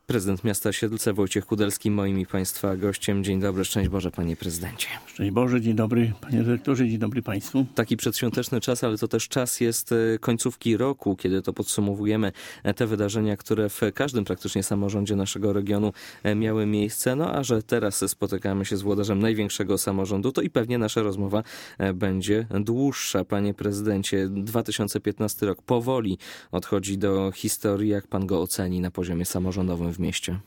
Prezydent miasta Siedlce Wojciech Kudelski moim i Państwa gościem. Dzień dobry, szczęść Boże panie prezydencie. Szczęść Boże, dzień dobry panie dyrektorze, dzień dobry Państwu. Taki przedświąteczny czas, ale to też czas jest końcówki roku, kiedy to podsumowujemy te wydarzenia, które w każdym praktycznie samorządzie naszego regionu miały miejsce. No a że teraz spotykamy się z włodarzem największego samorządu, to i pewnie nasza rozmowa będzie dłuższa. Panie prezydencie, 2015 rok powoli odchodzi do historii. Jak pan go oceni na poziomie samorządowym w mieście?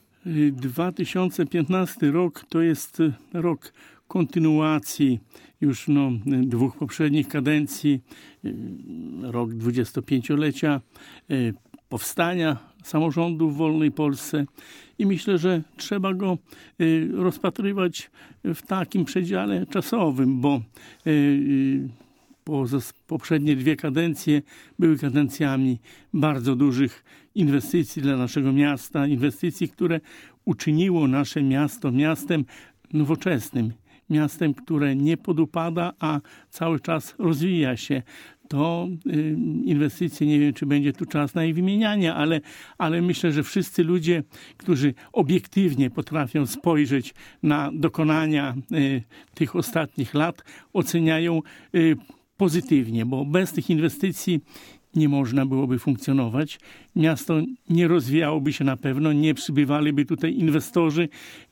2015 rok to jest rok kontynuacji już dwóch poprzednich kadencji, rok 25-lecia powstania samorządu w wolnej Polsce i myślę, że trzeba go rozpatrywać w takim przedziale czasowym, bo poprzednie dwie kadencje były kadencjami bardzo dużych inwestycji dla naszego miasta, inwestycji, które uczyniło nasze miasto miastem nowoczesnym, miastem, które nie podupada, a cały czas rozwija się. To inwestycje, nie wiem, czy będzie tu czas na ich wymienianie, ale myślę, że wszyscy ludzie, którzy obiektywnie potrafią spojrzeć na dokonania tych ostatnich lat, oceniają pozytywnie, bo bez tych inwestycji nie można byłoby funkcjonować. Miasto nie rozwijałoby się na pewno, nie przybywaliby tutaj inwestorzy.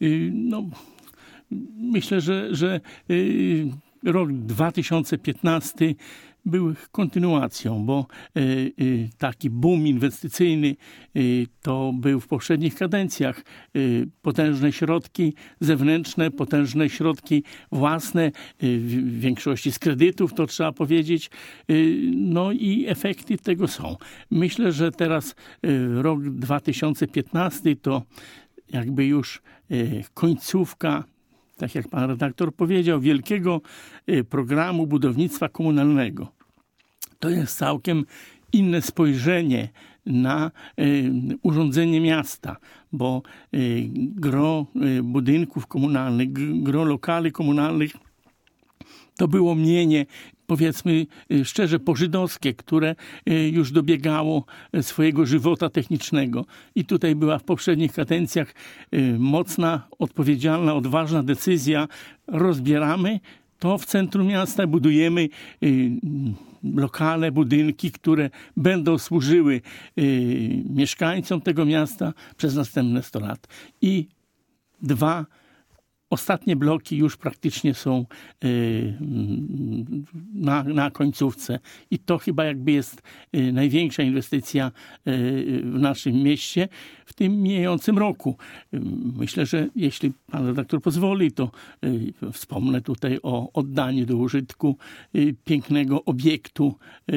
Myślę, że rok 2015 był kontynuacją, bo taki boom inwestycyjny to był w poprzednich kadencjach. Potężne środki zewnętrzne, potężne środki własne, w większości z kredytów, to trzeba powiedzieć. No i efekty tego są. Myślę, że teraz rok 2015 to jakby już końcówka, tak jak pan redaktor powiedział, wielkiego programu budownictwa komunalnego. To jest całkiem inne spojrzenie na urządzenie miasta, bo gro budynków komunalnych, gro lokali komunalnych to było mienie, powiedzmy szczerze, pożydowskie, które już dobiegało swojego żywota technicznego. I tutaj była w poprzednich kadencjach mocna, odpowiedzialna, odważna decyzja. Rozbieramy to w centrum miasta, budujemy lokale, budynki, które będą służyły mieszkańcom tego miasta przez następne 100 lat. I ostatnie bloki już praktycznie są na końcówce i to chyba jakby jest największa inwestycja w naszym mieście w tym mijającym roku. Myślę, że jeśli pan redaktor pozwoli, to wspomnę tutaj o oddaniu do użytku pięknego obiektu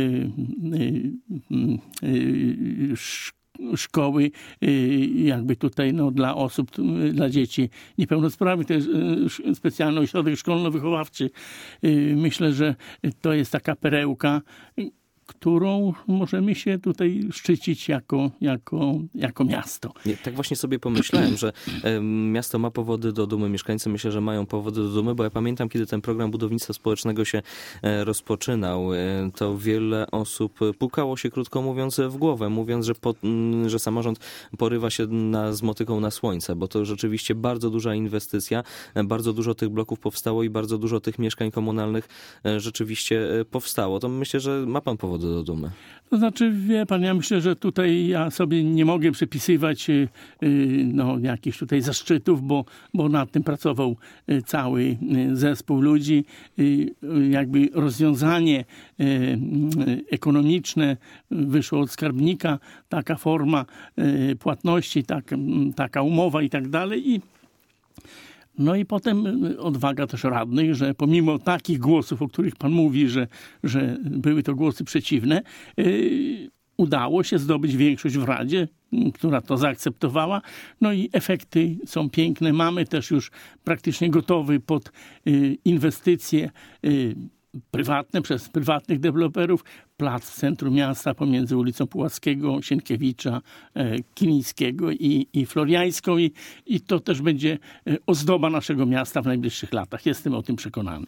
szkoły, jakby tutaj dla osób, dla dzieci niepełnosprawnych. To jest specjalny ośrodek szkolno-wychowawczy. Myślę, że to jest taka perełka, którą możemy się tutaj szczycić jako miasto. Tak właśnie sobie pomyślałem, że miasto ma powody do dumy, mieszkańcy myślę, że mają powody do dumy, bo ja pamiętam, kiedy ten program budownictwa społecznego się rozpoczynał, to wiele osób pukało się, krótko mówiąc, w głowę, mówiąc, że samorząd porywa się z motyką na słońce, bo to rzeczywiście bardzo duża inwestycja, bardzo dużo tych bloków powstało i bardzo dużo tych mieszkań komunalnych rzeczywiście powstało. To myślę, że ma pan powody do dumy. To znaczy, wie pan, ja myślę, że tutaj ja sobie nie mogę przypisywać jakichś tutaj zaszczytów, bo nad tym pracował cały zespół ludzi. Jakby rozwiązanie ekonomiczne wyszło od skarbnika, taka forma płatności, taka umowa i tak dalej. No i potem odwaga też radnych, że pomimo takich głosów, o których pan mówi, że były to głosy przeciwne, udało się zdobyć większość w Radzie, która to zaakceptowała. No i efekty są piękne. Mamy też już praktycznie gotowy pod inwestycje prywatne, przez prywatnych deweloperów, plac w centrum miasta pomiędzy ulicą Puławskiego, Sienkiewicza, Kilińskiego i Floriańską i to też będzie ozdoba naszego miasta w najbliższych latach. Jestem o tym przekonany.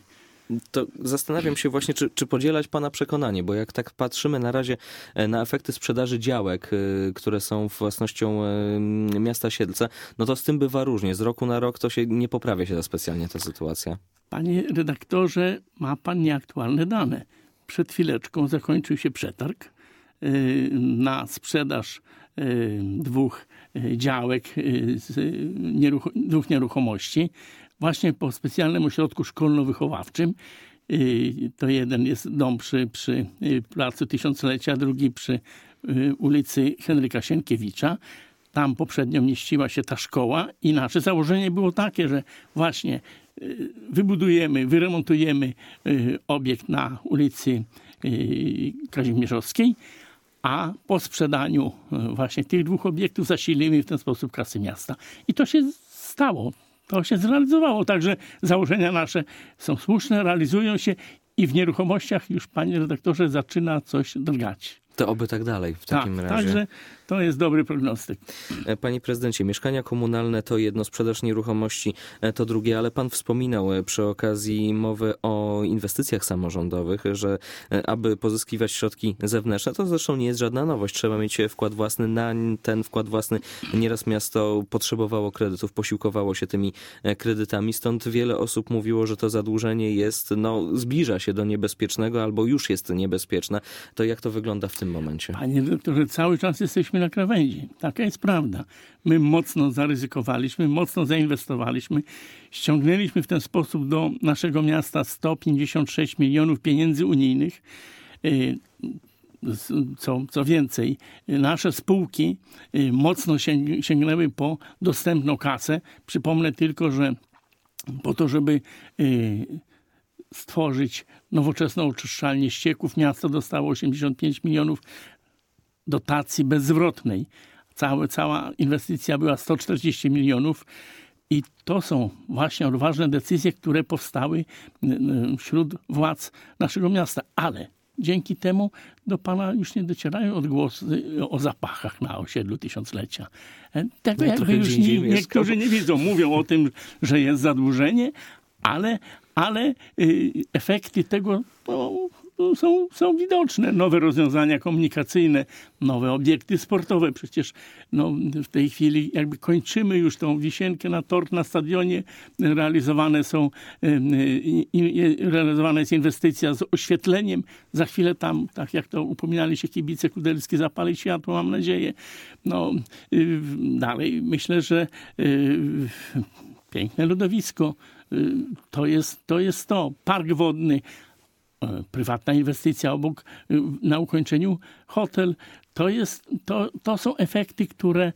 To zastanawiam się właśnie, czy podzielać pana przekonanie, bo jak tak patrzymy na razie na efekty sprzedaży działek, które są własnością miasta Siedlce, no to z tym bywa różnie. Z roku na rok to się nie poprawia się specjalnie ta sytuacja. Panie redaktorze, ma pan nieaktualne dane. Przed chwileczką zakończył się przetarg na sprzedaż 2 działek, 2 nieruchomości, właśnie po specjalnym ośrodku szkolno-wychowawczym. To jeden jest dom przy Placu Tysiąclecia, drugi przy ulicy Henryka Sienkiewicza. Tam poprzednio mieściła się ta szkoła i nasze założenie było takie, że właśnie wybudujemy, wyremontujemy obiekt na ulicy Kazimierzowskiej, a po sprzedaniu właśnie tych 2 obiektów zasilimy w ten sposób kasy miasta. I to się stało. To się zrealizowało. Także założenia nasze są słuszne, realizują się i w nieruchomościach już, panie redaktorze, zaczyna coś drgać. To oby tak dalej w takim razie. Także to jest dobry prognostyk. Panie prezydencie, mieszkania komunalne to jedno, sprzedaż nieruchomości to drugie, ale pan wspominał przy okazji mowy o inwestycjach samorządowych, że aby pozyskiwać środki zewnętrzne, to zresztą nie jest żadna nowość. Trzeba mieć wkład własny. Na ten wkład własny nieraz miasto potrzebowało kredytów, posiłkowało się tymi kredytami. Stąd wiele osób mówiło, że to zadłużenie jest, zbliża się do niebezpiecznego albo już jest niebezpieczne. To jak to wygląda w tym momencie? Panie doktorze, cały czas jesteśmy na krawędzi. Taka jest prawda. My mocno zaryzykowaliśmy, mocno zainwestowaliśmy. Ściągnęliśmy w ten sposób do naszego miasta 156 milionów pieniędzy unijnych. Co więcej, nasze spółki mocno sięgnęły po dostępną kasę. Przypomnę tylko, że po to, żeby stworzyć nowoczesną oczyszczalnię ścieków, miasto dostało 85 milionów dotacji bezzwrotnej. Cała inwestycja była 140 milionów i to są właśnie odważne decyzje, które powstały wśród władz naszego miasta. Ale dzięki temu do pana już nie docierają odgłosy o zapachach na osiedlu Tysiąclecia. Tego jakby już niektórzy nie widzą. Mówią o tym, że jest zadłużenie, ale efekty tego są widoczne. Nowe rozwiązania komunikacyjne, nowe obiekty sportowe. Przecież w tej chwili jakby kończymy już tą wisienkę na tort na stadionie. Realizowana jest inwestycja z oświetleniem. Za chwilę tam, tak jak to upominali się kibice kudelski, zapali światło, mam nadzieję. Dalej myślę, że piękne lodowisko. To jest to. Park wodny, prywatna inwestycja obok, na ukończeniu hotel. To są efekty, które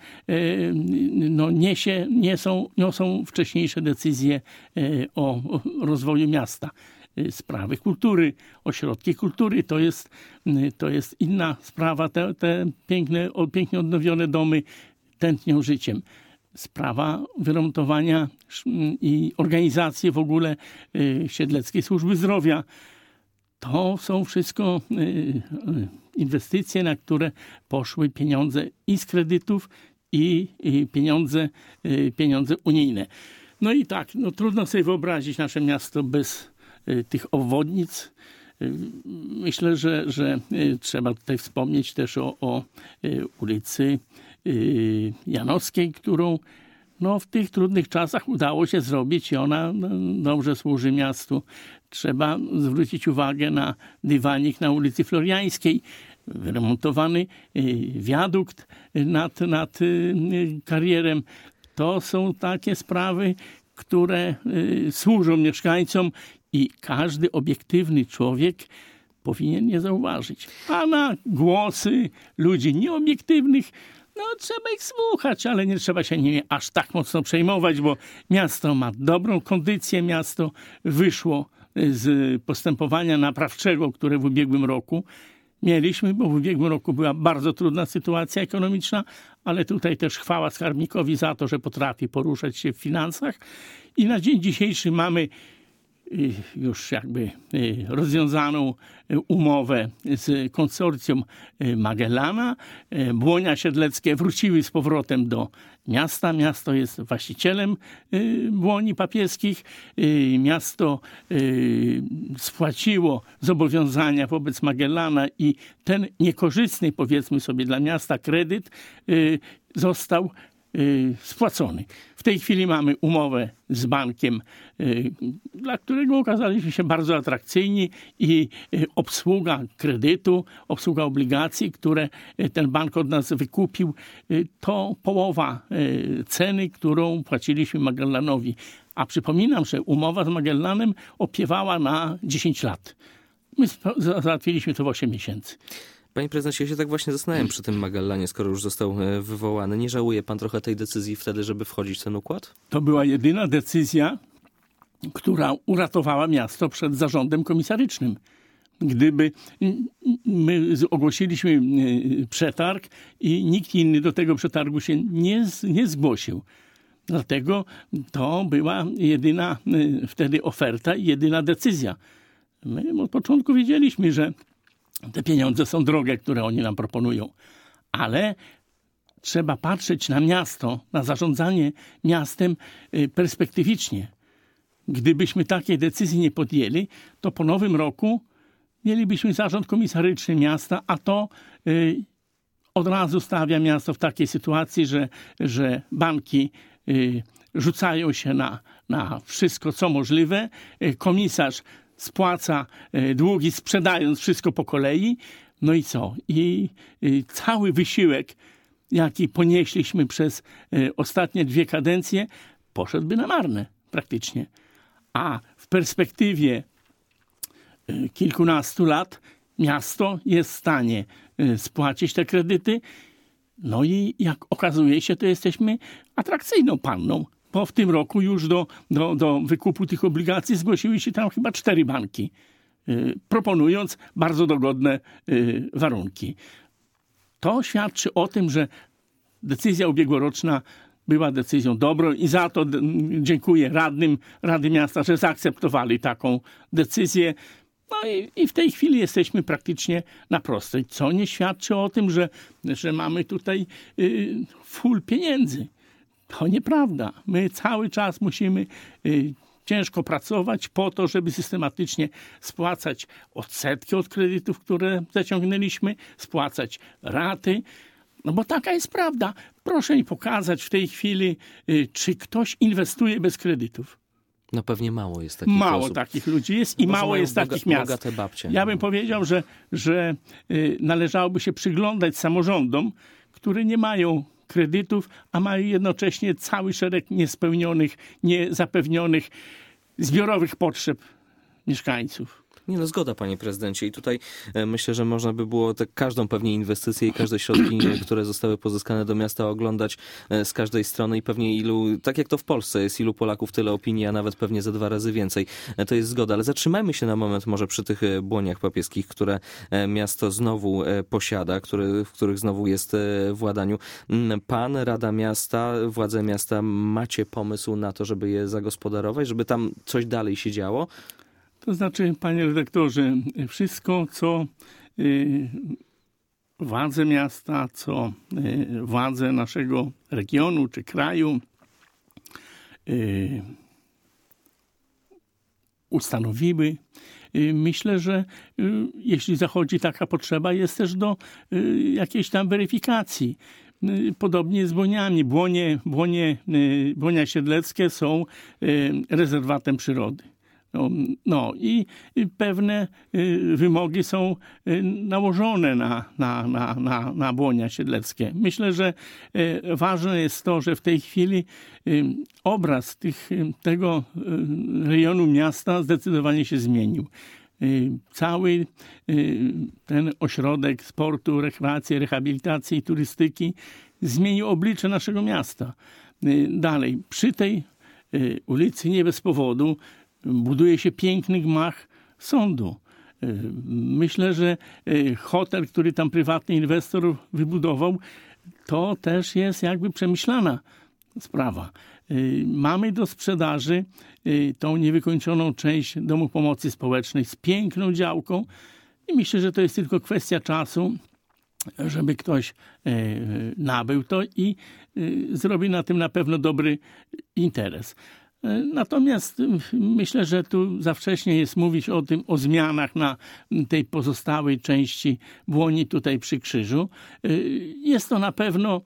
niosą wcześniejsze decyzje o rozwoju miasta. Sprawy kultury, ośrodki kultury, to jest inna sprawa. Te pięknie odnowione domy tętnią życiem. Sprawa wyremontowania i organizacji w ogóle Siedleckiej Służby Zdrowia. To są wszystko inwestycje, na które poszły pieniądze i z kredytów, i pieniądze unijne. No i tak, trudno sobie wyobrazić nasze miasto bez tych obwodnic. Myślę, że trzeba tutaj wspomnieć też o ulicy Janowskiej, którą w tych trudnych czasach udało się zrobić i ona dobrze służy miastu. Trzeba zwrócić uwagę na dywanik na ulicy Floriańskiej, wyremontowany wiadukt nad karierem. To są takie sprawy, które służą mieszkańcom i każdy obiektywny człowiek powinien je zauważyć. A na głosy ludzi nieobiektywnych trzeba ich słuchać, ale nie trzeba się nimi aż tak mocno przejmować, bo miasto ma dobrą kondycję. Miasto wyszło z postępowania naprawczego, które w ubiegłym roku mieliśmy, bo w ubiegłym roku była bardzo trudna sytuacja ekonomiczna, ale tutaj też chwała skarbnikowi za to, że potrafi poruszać się w finansach. I na dzień dzisiejszy mamy już jakby rozwiązaną umowę z konsorcjum Magellana. Błonia Siedleckie wróciły z powrotem do miasta. Miasto jest właścicielem błoni papieskich. Miasto spłaciło zobowiązania wobec Magellana i ten niekorzystny, powiedzmy sobie, dla miasta kredyt został spłacony. W tej chwili mamy umowę z bankiem, dla którego okazaliśmy się bardzo atrakcyjni i obsługa kredytu, obsługa obligacji, które ten bank od nas wykupił, to połowa ceny, którą płaciliśmy Magellanowi. A przypominam, że umowa z Magellanem opiewała na 10 lat. My załatwiliśmy to w 8 miesięcy. Panie prezydencie, ja się tak właśnie zastanawiam przy tym Magellanie, skoro już został wywołany. Nie żałuje pan trochę tej decyzji wtedy, żeby wchodzić w ten układ? To była jedyna decyzja, która uratowała miasto przed zarządem komisarycznym. Gdyby my ogłosiliśmy przetarg i nikt inny do tego przetargu się nie zgłosił. Dlatego to była jedyna wtedy oferta i jedyna decyzja. My od początku wiedzieliśmy, że te pieniądze są drogie, które oni nam proponują. Ale trzeba patrzeć na miasto, na zarządzanie miastem perspektywicznie. Gdybyśmy takiej decyzji nie podjęli, to po nowym roku mielibyśmy zarząd komisaryczny miasta, a to od razu stawia miasto w takiej sytuacji, że banki rzucają się na wszystko, co możliwe. Komisarz spłaca długi, sprzedając wszystko po kolei. No i co? I cały wysiłek, jaki ponieśliśmy przez ostatnie 2 kadencje, poszedłby na marne praktycznie. A w perspektywie kilkunastu lat miasto jest w stanie spłacić te kredyty. No i jak okazuje się, to jesteśmy atrakcyjną panną. Bo w tym roku już do wykupu tych obligacji zgłosiły się tam chyba 4 banki, proponując bardzo dogodne warunki. To świadczy o tym, że decyzja ubiegłoroczna była decyzją dobrą i za to dziękuję radnym Rady Miasta, że zaakceptowali taką decyzję. No i w tej chwili jesteśmy praktycznie na prostej, co nie świadczy o tym, że mamy tutaj full pieniędzy. To nieprawda. My cały czas musimy ciężko pracować po to, żeby systematycznie spłacać odsetki od kredytów, które zaciągnęliśmy, spłacać raty. No bo taka jest prawda. Proszę mi pokazać w tej chwili, czy ktoś inwestuje bez kredytów. No pewnie mało jest takich Mało osób. takich ludzi jest i Może mało jest takich miast. Bogate babcie. Ja bym powiedział, że należałoby się przyglądać samorządom, które nie mają kredytów, a mają jednocześnie cały szereg niespełnionych, niezapewnionych zbiorowych potrzeb mieszkańców. Nie no, zgoda, panie prezydencie. I tutaj myślę, że można by było każdą pewnie inwestycję i każde środki, które zostały pozyskane do miasta, oglądać z każdej strony i pewnie tak jak to w Polsce jest, ilu Polaków, tyle opinii, a nawet pewnie ze 2 razy więcej. To jest zgoda. Ale zatrzymajmy się na moment może przy tych błoniach papieskich, które miasto znowu posiada, w których znowu jest w władaniu. Pan, Rada Miasta, władze miasta, macie pomysł na to, żeby je zagospodarować, żeby tam coś dalej się działo? To znaczy, panie redaktorze, wszystko, co władze miasta, co władze naszego regionu czy kraju ustanowiły, myślę, że jeśli zachodzi taka potrzeba, jest też do jakiejś tam weryfikacji. Podobnie z błoniami. Błonia Siedleckie są rezerwatem przyrody. No i pewne wymogi są nałożone na błonia siedleckie. Myślę, że ważne jest to, że w tej chwili obraz tego rejonu miasta zdecydowanie się zmienił. Cały ten ośrodek sportu, rekreacji, rehabilitacji i turystyki zmienił oblicze naszego miasta. Dalej, przy tej ulicy nie bez powodu buduje się piękny gmach sądu. Myślę, że hotel, który tam prywatny inwestor wybudował, to też jest jakby przemyślana sprawa. Mamy do sprzedaży tą niewykończoną część Domu Pomocy Społecznej z piękną działką i myślę, że to jest tylko kwestia czasu, żeby ktoś nabył to i zrobi na tym na pewno dobry interes. Natomiast myślę, że tu za wcześnie jest mówić o zmianach na tej pozostałej części Błoni tutaj przy krzyżu. Jest to na pewno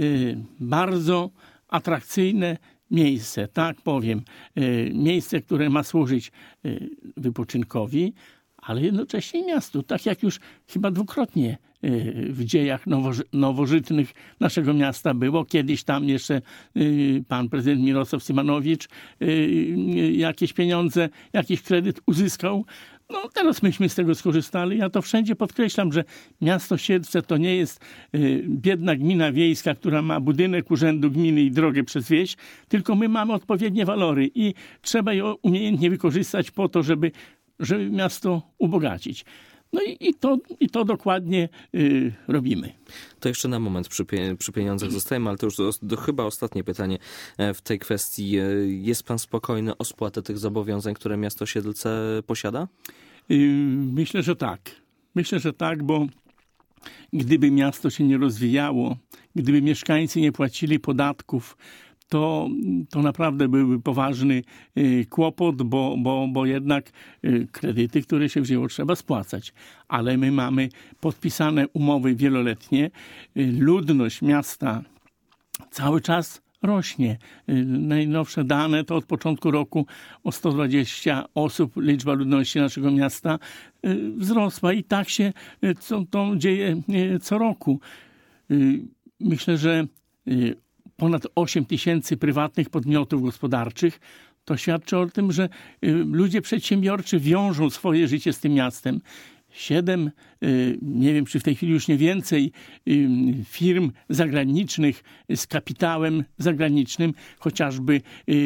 bardzo atrakcyjne miejsce, tak powiem. Miejsce, które ma służyć wypoczynkowi, ale jednocześnie miastu, tak jak już chyba dwukrotnie w dziejach nowożytnych naszego miasta było. Kiedyś tam jeszcze pan prezydent Mirosław Symanowicz jakieś pieniądze, jakiś kredyt uzyskał. No teraz myśmy z tego skorzystali. Ja to wszędzie podkreślam, że miasto Siedlce to nie jest biedna gmina wiejska, która ma budynek urzędu gminy i drogę przez wieś, tylko my mamy odpowiednie walory i trzeba je umiejętnie wykorzystać po to, żeby miasto ubogacić. No i to dokładnie robimy. To jeszcze na moment przy pieniądzach zostajemy, ale to już chyba ostatnie pytanie w tej kwestii. Jest pan spokojny o spłatę tych zobowiązań, które miasto Siedlce posiada? Myślę, że tak. Myślę, że tak, bo gdyby miasto się nie rozwijało, gdyby mieszkańcy nie płacili podatków, to naprawdę byłby poważny kłopot, bo jednak kredyty, które się wzięło, trzeba spłacać. Ale my mamy podpisane umowy wieloletnie. Ludność miasta cały czas rośnie. Najnowsze dane to od początku roku o 120 osób liczba ludności naszego miasta wzrosła i tak się to dzieje co roku. Myślę, że ponad 8 000 prywatnych podmiotów gospodarczych. To świadczy o tym, że ludzie przedsiębiorczy wiążą swoje życie z tym miastem. 7, nie wiem czy w tej chwili już nie więcej, firm zagranicznych z kapitałem zagranicznym, chociażby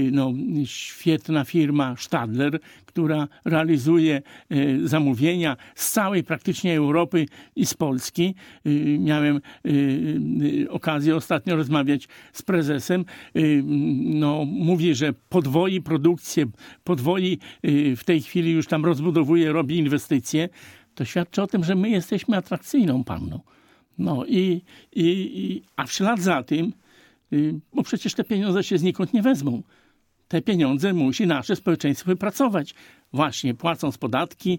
świetna firma Stadler, która realizuje zamówienia z całej praktycznie Europy i z Polski. Miałem okazję ostatnio rozmawiać z prezesem. Mówi, że podwoi produkcję, w tej chwili już tam rozbudowuje, robi inwestycje. To świadczy o tym, że my jesteśmy atrakcyjną panną. A w ślad za tym, bo przecież te pieniądze się znikąd nie wezmą. Te pieniądze musi nasze społeczeństwo wypracować. Właśnie płacąc podatki,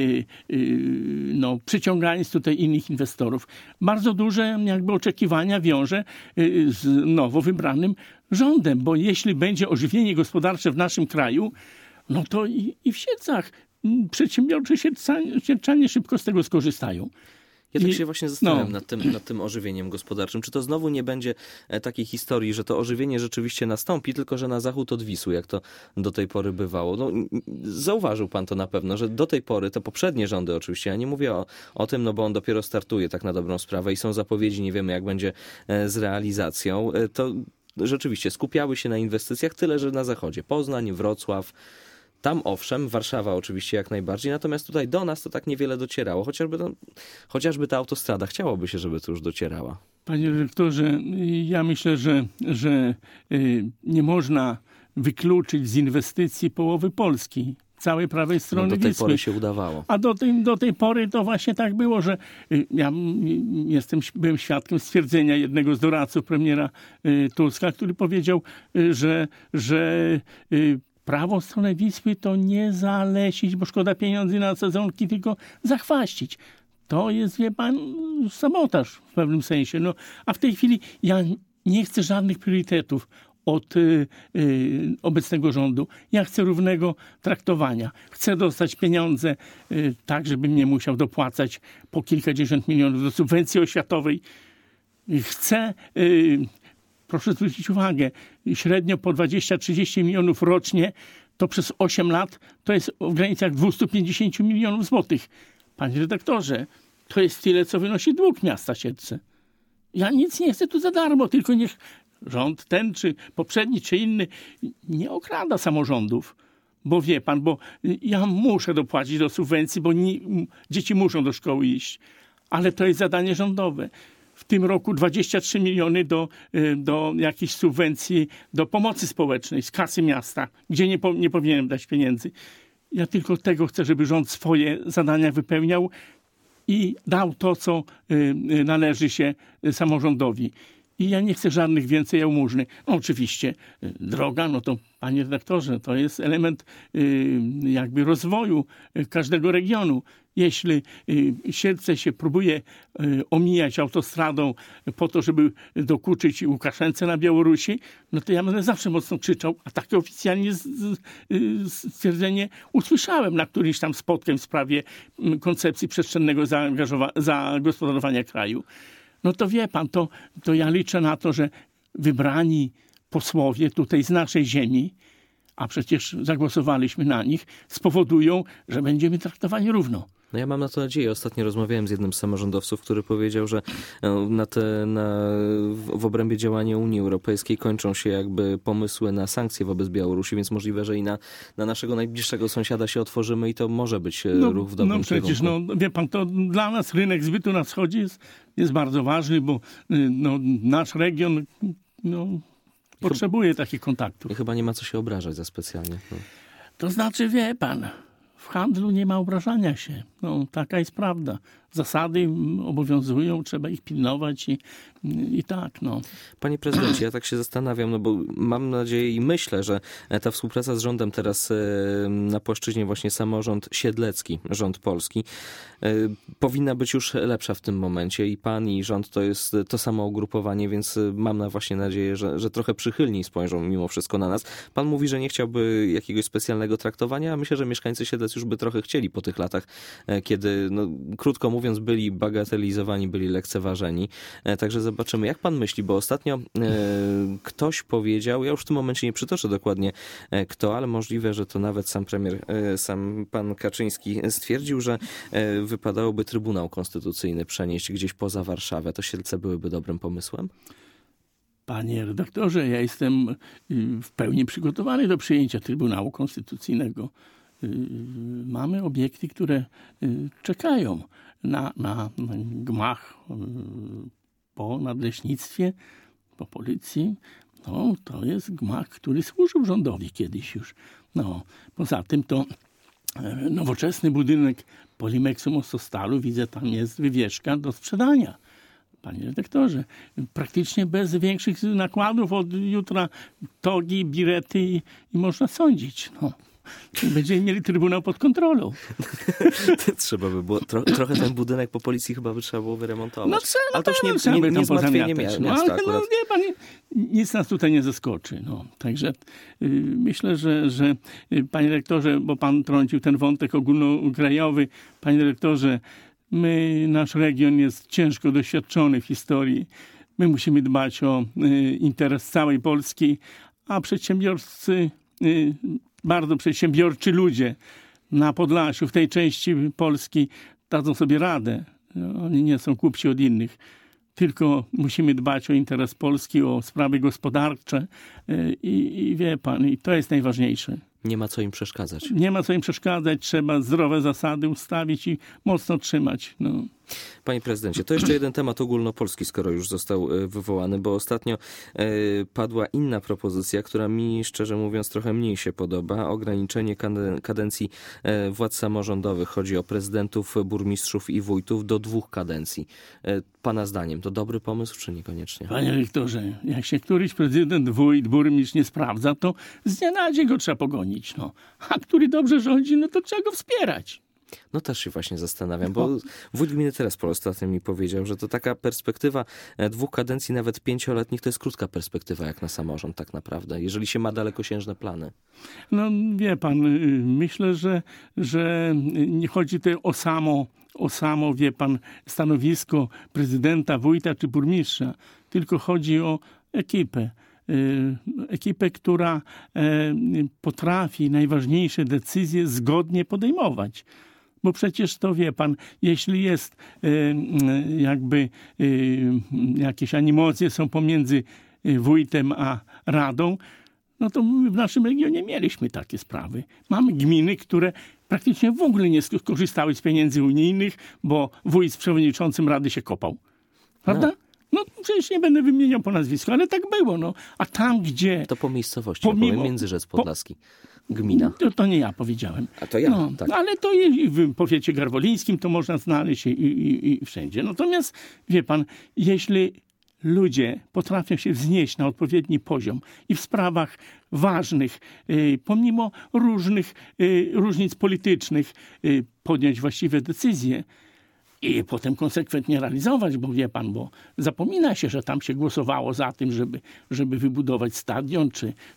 przyciągając tutaj innych inwestorów. Bardzo duże oczekiwania wiąże z nowo wybranym rządem, bo jeśli będzie ożywienie gospodarcze w naszym kraju, no to i w Siedlcach przedsiębiorczy siedlczanie szybko z tego skorzystają. Ja tak się właśnie zastanawiam nad tym ożywieniem gospodarczym. Czy to znowu nie będzie takiej historii, że to ożywienie rzeczywiście nastąpi, tylko że na zachód od Wisły, jak to do tej pory bywało? Zauważył pan to na pewno, że do tej pory, te poprzednie rządy oczywiście, ja nie mówię o tym, bo on dopiero startuje tak na dobrą sprawę i są zapowiedzi, nie wiemy jak będzie z realizacją, to rzeczywiście skupiały się na inwestycjach, tyle że na zachodzie. Poznań, Wrocław, tam owszem, Warszawa oczywiście jak najbardziej, natomiast tutaj do nas to tak niewiele docierało, chociażby ta autostrada, chciałoby się, żeby tu już docierała. Panie dyrektorze, ja myślę, że nie można wykluczyć z inwestycji połowy Polski, całej prawej strony Wisły. Do tej pory się udawało. A do tej pory to właśnie tak było, że ja byłem świadkiem stwierdzenia jednego z doradców premiera Tuska, który powiedział, że prawą stronę Wisły to nie zalesić, bo szkoda pieniędzy na sezonki, tylko zachwaścić. To jest, wie pan, sabotaż w pewnym sensie. A w tej chwili ja nie chcę żadnych priorytetów od obecnego rządu. Ja chcę równego traktowania. Chcę dostać pieniądze tak, żebym nie musiał dopłacać po kilkadziesiąt milionów do subwencji oświatowej. Chcę proszę zwrócić uwagę, średnio po 20-30 milionów rocznie, to przez 8 lat to jest w granicach 250 milionów złotych. Panie redaktorze, to jest tyle, co wynosi dług miasta Siedlce. Ja nic nie chcę tu za darmo, tylko niech rząd ten, czy poprzedni, czy inny nie okrada samorządów. Bo wie pan, bo ja muszę dopłacić do subwencji, bo dzieci muszą do szkoły iść. Ale to jest zadanie rządowe. w tym roku 23 miliony do jakiejś subwencji, do pomocy społecznej z kasy miasta, gdzie nie powinienem dać pieniędzy. Ja tylko tego chcę, żeby rząd swoje zadania wypełniał i dał to, co należy się samorządowi. I ja nie chcę żadnych więcej jałmużny. No, oczywiście droga, no to panie redaktorze, to jest element jakby rozwoju każdego regionu. Jeśli Siedlce się próbuje omijać autostradą po to, żeby dokuczyć Łukaszence na Białorusi, no to ja będę zawsze mocno krzyczał, a takie oficjalnie stwierdzenie usłyszałem na którymś tam spotkań w sprawie koncepcji przestrzennego zagospodarowania kraju. No to wie pan, to ja liczę na to, że wybrani posłowie tutaj z naszej ziemi, a przecież zagłosowaliśmy na nich, spowodują, że będziemy traktowani równo. No ja mam na to nadzieję. Ostatnio rozmawiałem z jednym z samorządowców, który powiedział, że w obrębie działania Unii Europejskiej kończą się jakby pomysły na sankcje wobec Białorusi, więc możliwe, że i na naszego najbliższego sąsiada się otworzymy i to może być ruch w dobrym przecież, kierunku. Wie pan, to dla nas rynek zbytu na wschodzie jest bardzo ważny, bo nasz region potrzebuje takich kontaktów. I chyba nie ma co się obrażać za specjalnie. To znaczy, wie pan, w handlu nie ma obrażania się. Taka jest prawda. Zasady obowiązują, trzeba ich pilnować i tak. Panie prezydencie, ja tak się zastanawiam, bo mam nadzieję i myślę, że ta współpraca z rządem teraz na płaszczyźnie właśnie samorząd siedlecki, rząd polski, powinna być już lepsza w tym momencie i pan i rząd to jest to samo ugrupowanie, więc mam właśnie nadzieję, że trochę przychylniej spojrzą mimo wszystko na nas. Pan mówi, że nie chciałby jakiegoś specjalnego traktowania, a myślę, że mieszkańcy Siedlec już by trochę chcieli po tych latach, kiedy, krótko mówiąc, byli bagatelizowani, byli lekceważeni. Także zobaczymy, jak pan myśli, bo ostatnio ktoś powiedział, ja już w tym momencie nie przytoczę dokładnie kto, ale możliwe, że to nawet sam premier, sam pan Kaczyński stwierdził, że wypadałoby Trybunał Konstytucyjny przenieść gdzieś poza Warszawę. To Siedlce byłyby dobrym pomysłem? Panie redaktorze, ja jestem w pełni przygotowany do przyjęcia Trybunału Konstytucyjnego. Mamy obiekty, które czekają na gmach po nadleśnictwie, po policji. To jest gmach, który służył rządowi kiedyś już. Poza tym to nowoczesny budynek Polimexu Mostostalu, widzę, tam jest wywieszka do sprzedania. Panie redaktorze, praktycznie bez większych nakładów od jutra togi, birety i można sądzić. Będziemy mieli Trybunał pod kontrolą. Trzeba by było. Trochę ten budynek po policji chyba by trzeba było wyremontować. Ale to już nie zmartwienie miasta akurat. Nie, pan, nic nas tutaj nie zaskoczy. Także myślę, że panie rektorze, bo pan trącił ten wątek ogólnokrajowy, panie rektorze, nasz region jest ciężko doświadczony w historii. My musimy dbać o interes całej Polski, a przedsiębiorcy, bardzo przedsiębiorczy ludzie na Podlasiu, w tej części Polski dadzą sobie radę. Oni nie są głupsi od innych. Tylko musimy dbać o interes Polski, o sprawy gospodarcze i wie pan, i to jest najważniejsze. Nie ma co im przeszkadzać. Nie ma co im przeszkadzać, trzeba zdrowe zasady ustawić i mocno trzymać. Panie prezydencie, to jeszcze jeden temat ogólnopolski, skoro już został wywołany, bo ostatnio padła inna propozycja, która mi, szczerze mówiąc, trochę mniej się podoba. Ograniczenie kadencji władz samorządowych. Chodzi o prezydentów, burmistrzów i wójtów do 2 kadencji. Pana zdaniem to dobry pomysł, czy niekoniecznie? Panie rektorze, jak się któryś prezydent, wójt, burmistrz nie sprawdza, to z dnia na dzień go trzeba pogonić. A który dobrze rządzi, to trzeba go wspierać. Też się właśnie zastanawiam, bo wójt gminy Terespol ostatnio mi powiedział, że to taka perspektywa 2 kadencji, nawet 5-letnich, to jest krótka perspektywa jak na samorząd tak naprawdę, jeżeli się ma dalekosiężne plany. Wie pan, myślę, że nie chodzi tutaj o samo, wie pan, stanowisko prezydenta, wójta czy burmistrza, tylko chodzi o ekipę. Ekipę, która potrafi najważniejsze decyzje zgodnie podejmować. Bo przecież to wie pan, jeśli jest jakieś animozje są pomiędzy wójtem a radą, to w naszym regionie mieliśmy takie sprawy. Mamy gminy, które praktycznie w ogóle nie skorzystały z pieniędzy unijnych, bo wójt z przewodniczącym rady się kopał. Prawda? No przecież nie będę wymieniał po nazwisku, ale tak było. No. A tam, gdzie... To po miejscowości, powiem Międzyrzec Podlaski. Gmina. To nie ja powiedziałem. A to ja, no, tak. Ale to i w powiecie garwolińskim to można znaleźć i wszędzie. Natomiast, wie pan, jeśli ludzie potrafią się wznieść na odpowiedni poziom i w sprawach ważnych, pomimo różnych różnic politycznych, podjąć właściwe decyzje i potem konsekwentnie realizować, bo wie pan, bo zapomina się, że tam się głosowało za tym, żeby wybudować stadion,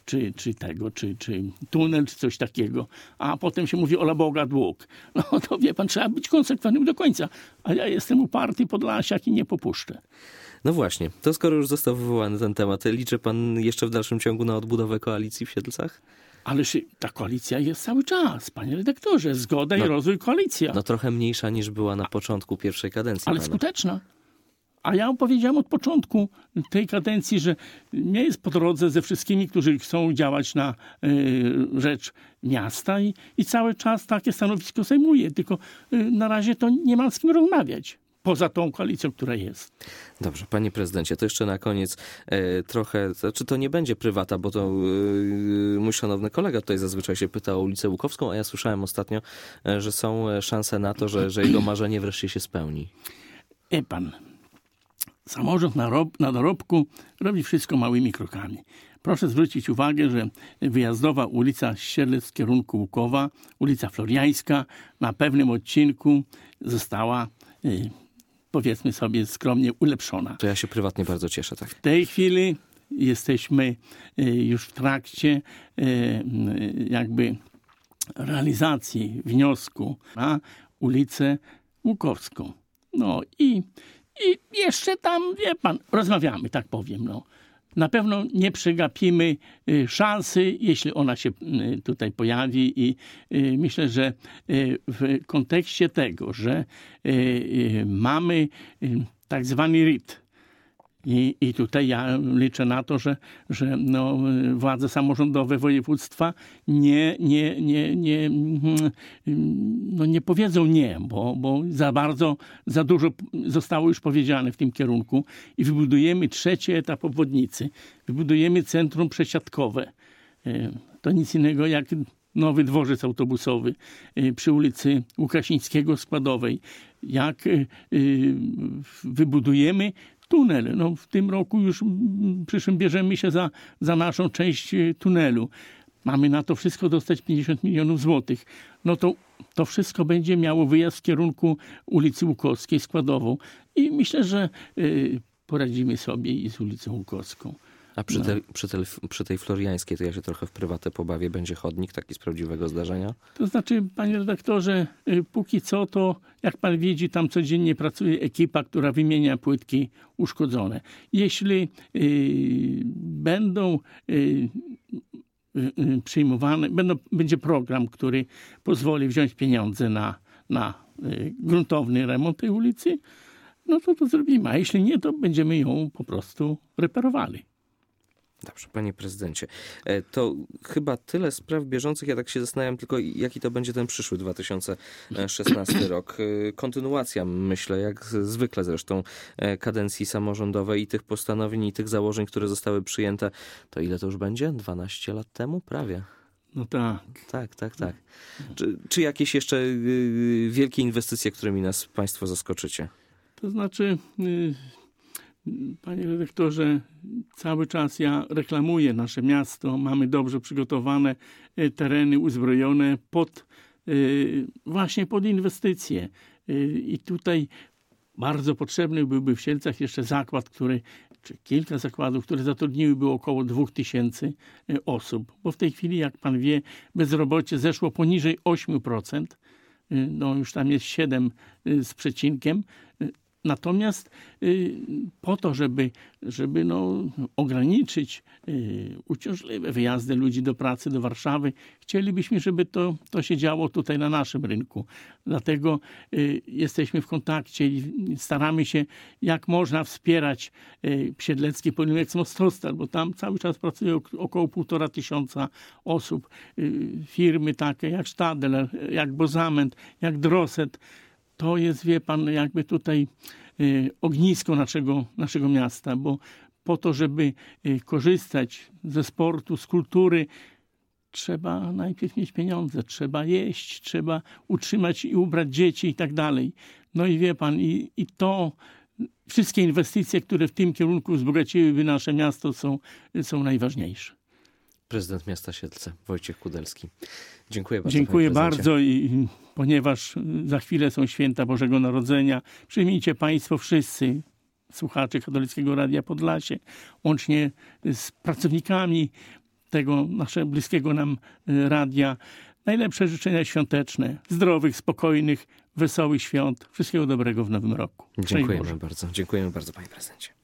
czy tunel, czy coś takiego, a potem się mówi ola Boga dług. No to wie pan, trzeba być konsekwentnym do końca, a ja jestem uparty Podlasiak i nie popuszczę. No właśnie, to skoro już został wywołany ten temat, liczy pan jeszcze w dalszym ciągu na odbudowę koalicji w Siedlcach? Ależ ta koalicja jest cały czas, panie redaktorze. Zgoda i rozwój koalicja. No trochę mniejsza niż była na początku pierwszej kadencji. Ale skuteczna. A ja powiedziałem od początku tej kadencji, że nie jest po drodze ze wszystkimi, którzy chcą działać na rzecz miasta i cały czas takie stanowisko zajmuję. Tylko na razie to nie mam z kim rozmawiać. Poza tą koalicją, która jest. Dobrze, panie prezydencie, to jeszcze na koniec trochę, znaczy to nie będzie prywata, bo to mój szanowny kolega tutaj zazwyczaj się pyta o ulicę Łukowską, a ja słyszałem ostatnio, że są szanse na to, że jego marzenie wreszcie się spełni. Pan, samorząd na dorobku robi wszystko małymi krokami. Proszę zwrócić uwagę, że wyjazdowa ulica Siedlec w kierunku Łukowa, ulica Floriańska na pewnym odcinku została powiedzmy sobie skromnie ulepszona. To ja się prywatnie bardzo cieszę. Tak. W tej chwili jesteśmy już w trakcie jakby realizacji wniosku na ulicę Łukowską. No i jeszcze tam, wie pan, rozmawiamy, tak powiem. No. Na pewno nie przegapimy szansy, jeśli ona się tutaj pojawi i myślę, że w kontekście tego, że mamy tak zwany RIT i tutaj ja liczę na to, że no, władze samorządowe województwa nie powiedzą nie, bo za dużo zostało już powiedziane w tym kierunku i wybudujemy trzeci etap obwodnicy. Wybudujemy centrum przesiadkowe. To nic innego jak nowy dworzec autobusowy przy ulicy Łukasińskiego Składowej. Jak wybudujemy tunel. No, w tym roku już przyszłym bierzemy się za naszą część tunelu. Mamy na to wszystko dostać 50 milionów złotych. No to wszystko będzie miało wyjazd w kierunku ulicy Łukowskiej Składową. I myślę, że poradzimy sobie i z ulicą Łukowską. A przy tej floriańskiej, to ja się trochę w prywatę pobawię, będzie chodnik taki z prawdziwego zdarzenia? To znaczy, panie redaktorze, póki co to, jak pan widzi, tam codziennie pracuje ekipa, która wymienia płytki uszkodzone. Jeśli będą przyjmowane, będzie program, który pozwoli wziąć pieniądze na gruntowny remont tej ulicy, no to zrobimy. A jeśli nie, to będziemy ją po prostu reperowali. Dobrze, panie prezydencie. To chyba tyle spraw bieżących. Ja tak się zastanawiam tylko, jaki to będzie ten przyszły 2016 rok. Kontynuacja, myślę, jak zwykle zresztą, kadencji samorządowej i tych postanowień, i tych założeń, które zostały przyjęte. To ile to już będzie? 12 lat temu? Prawie. No tak. Tak. Czy jakieś jeszcze wielkie inwestycje, którymi nas państwo zaskoczycie? To znaczy... Panie redaktorze, cały czas ja reklamuję nasze miasto. Mamy dobrze przygotowane tereny uzbrojone właśnie pod inwestycje. I tutaj bardzo potrzebny byłby w Siedlcach jeszcze zakład, czy kilka zakładów, które zatrudniłyby około 2000 osób. Bo w tej chwili, jak pan wie, bezrobocie zeszło poniżej 8%. No już tam jest 7 z przecinkiem. Natomiast po to, żeby ograniczyć uciążliwe wyjazdy ludzi do pracy, do Warszawy, chcielibyśmy, żeby to się działo tutaj na naszym rynku. Dlatego jesteśmy w kontakcie i staramy się jak można wspierać Siedlecki Polimex Mostostal, bo tam cały czas pracuje około 1500 osób. Firmy takie jak Stadler, jak Bozament, jak Drosset. to jest, wie pan, jakby tutaj ognisko naszego miasta, bo po to, żeby korzystać ze sportu, z kultury, trzeba najpierw mieć pieniądze, trzeba jeść, trzeba utrzymać i ubrać dzieci i tak dalej. No i wie pan, i to wszystkie inwestycje, które w tym kierunku wzbogaciłyby nasze miasto, są najważniejsze. Prezydent miasta Siedlce, Wojciech Kudelski. Dziękuję bardzo. Dziękuję bardzo i ponieważ za chwilę są święta Bożego Narodzenia, przyjmijcie państwo wszyscy słuchacze Katolickiego Radia Podlasie, łącznie z pracownikami tego naszego bliskiego nam radia, najlepsze życzenia świąteczne, zdrowych, spokojnych, wesołych świąt. Wszystkiego dobrego w nowym roku. Dziękujemy bardzo. Dziękujemy bardzo, panie prezydencie.